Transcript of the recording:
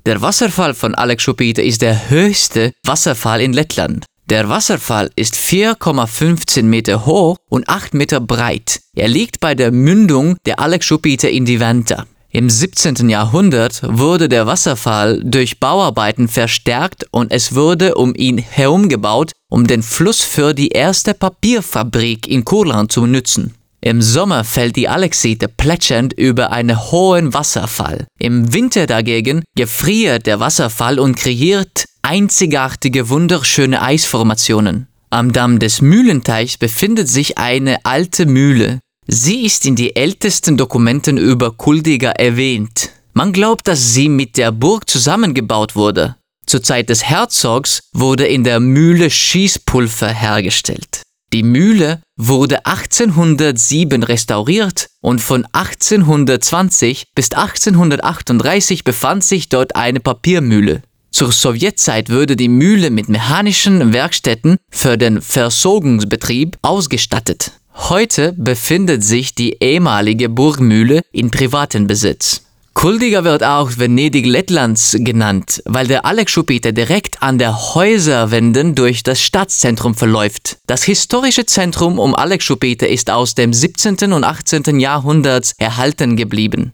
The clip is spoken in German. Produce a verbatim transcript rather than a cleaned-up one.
Der Wasserfall von Aleksopite ist der höchste Wasserfall in Lettland. Der Wasserfall ist vier Komma fünfzehn Meter hoch und acht Meter breit. Er liegt bei der Mündung der Aleksopite in die Venta. Im siebzehnten Jahrhundert wurde der Wasserfall durch Bauarbeiten verstärkt und es wurde um ihn herum gebaut, um den Fluss für die erste Papierfabrik in Kurland zu nutzen. Im Sommer fällt die Aleksite plätschernd über einen hohen Wasserfall. Im Winter dagegen gefriert der Wasserfall und kreiert einzigartige, wunderschöne Eisformationen. Am Damm des Mühlenteichs befindet sich eine alte Mühle. Sie ist in den ältesten Dokumenten über Kuldiga erwähnt. Man glaubt, dass sie mit der Burg zusammengebaut wurde. Zur Zeit des Herzogs wurde in der Mühle Schießpulver hergestellt. Die Mühle wurde achtzehnhundertsieben restauriert und von achtzehnhundertzwanzig bis achtzehnhundertachtunddreißig befand sich dort eine Papiermühle. Zur Sowjetzeit wurde die Mühle mit mechanischen Werkstätten für den Versorgungsbetrieb ausgestattet. Heute befindet sich die ehemalige Burgmühle in privatem Besitz. Kuldiga wird auch Venedig Lettlands genannt, weil der Aleksopite direkt an der Häuserwänden durch das Stadtzentrum verläuft. Das historische Zentrum um Aleksopite ist aus dem siebzehnten und achtzehnten Jahrhundert erhalten geblieben.